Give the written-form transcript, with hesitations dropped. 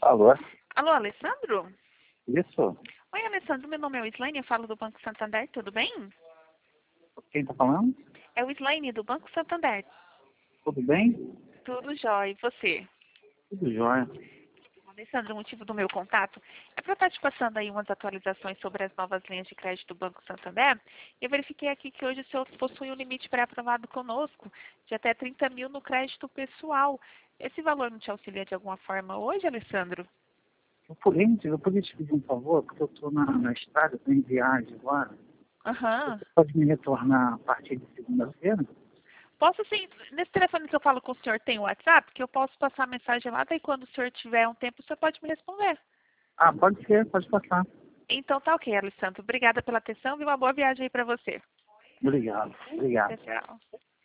Alô? Alô, Alessandro? Isso? Oi, Alessandro, meu nome é Wislaine, eu falo do Banco Santander, tudo bem? Quem tá falando? É o Wislaine do Banco Santander. Tudo bem? Tudo jóia, e você? Tudo jóia. Alessandro, o motivo do meu contato é para eu estar te passando aí umas atualizações sobre as novas linhas de crédito do Banco Santander. Eu verifiquei aqui que hoje o senhor possui um limite pré-aprovado conosco de até 30 mil no crédito pessoal. Esse valor não te auxilia de alguma forma hoje, Alessandro? Eu podia te pedir um favor, porque eu estou na estrada, estou em viagem agora. Aham. Você pode me retornar a partir de segunda-feira? Posso sim, nesse telefone que eu falo com o senhor tem o WhatsApp, que eu posso passar a mensagem lá, daí quando o senhor tiver um tempo, o senhor pode me responder. Ah, pode ser, pode passar. Então tá ok, Alessandro. Obrigada pela atenção e uma boa viagem aí para você. Obrigado, obrigado. Tchau, tchau.